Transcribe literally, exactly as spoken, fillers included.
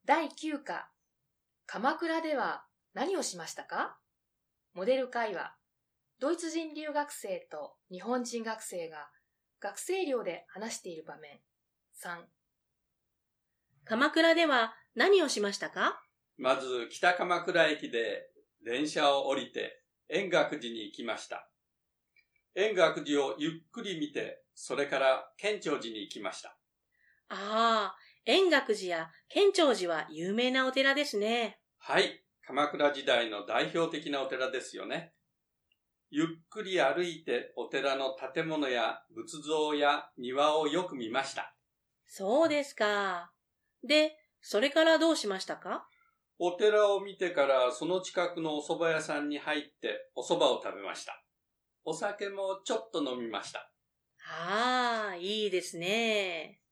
だいきゅうか、鎌倉では何をしましたか？モデル会話、ドイツ人留学生と日本人学生が学生寮で話している場面。さん、 鎌倉では何をしましたか？ まず北鎌倉駅で電車を降りて円覚寺に行きました。円覚寺をゆっくり見て、それから建長寺に行きました。 ああ、円覚寺や建長寺は有名なお寺ですね。 はい、鎌倉時代の代表的なお寺ですよね。ゆっくり歩いてお寺の建物や仏像や庭をよく見ました。 そうですか。で、それからどうしましたか？ お寺を見てからその近くのお蕎麦屋さんに入ってお蕎麦を食べました。お酒もちょっと飲みました。 ああ、いいですね。